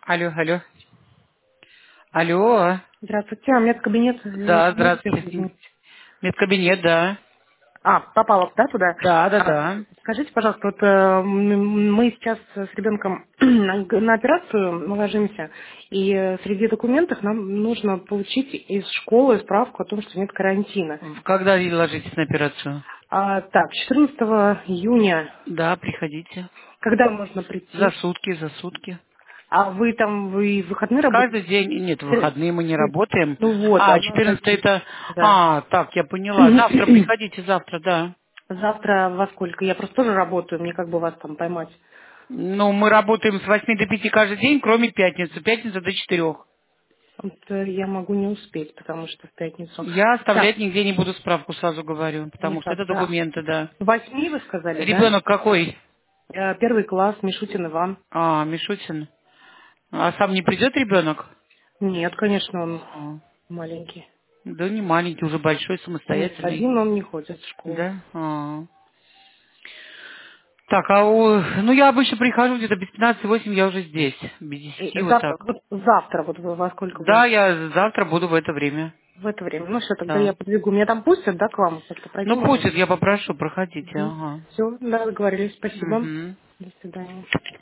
Алло, алло. Алло. Здравствуйте, медкабинет, Да, можете, здравствуйте. извините. Медкабинет, да. Попала, да, туда? Да, да, да. Скажите, пожалуйста, вот мы сейчас с ребенком на операцию мы ложимся, и среди документов нам нужно получить из школы справку о том, что нет карантина. Когда вы ложитесь на операцию? Так, 14 июня, Да, приходите. когда можно За прийти? сутки, за сутки. А вы в выходные работаете? Каждый день, нет, в Сре- выходные мы не сре- работаем. Ну вот, А а у нас 14 такие, это... да. Так, я поняла. Завтра приходите, завтра, да. Завтра во сколько? Я просто тоже работаю, мне как бы вас там поймать. Ну, мы работаем с 8 до 5 каждый день, кроме пятницы. Пятница до 4. Вот, я могу не успеть, потому что в пятницу. Я Так, оставлять нигде не буду справку, сразу говорю, потому что никак, это да. документы, да. 8 вы сказали, да? Ребенок какой? Первый класс, Мишутин Иван. Мишутин. А сам не придет ребенок? Нет, конечно, он А, маленький. Да не маленький, уже большой, Нет, самостоятельный. один он не ходит в школу. Да? Так, ну я обычно прихожу где-то без 15:08, я уже здесь. Без И 10, вот так. завтра, вот вы во сколько Да, будете? я завтра буду в это время. В это время. Ну все, тогда я Да. подвигу. Меня там пустят, да, к вам? Как-то Ну пройдем уже? пусть я попрошу, проходите, ага. Все, да, договорились. Спасибо. Мгм. До свидания.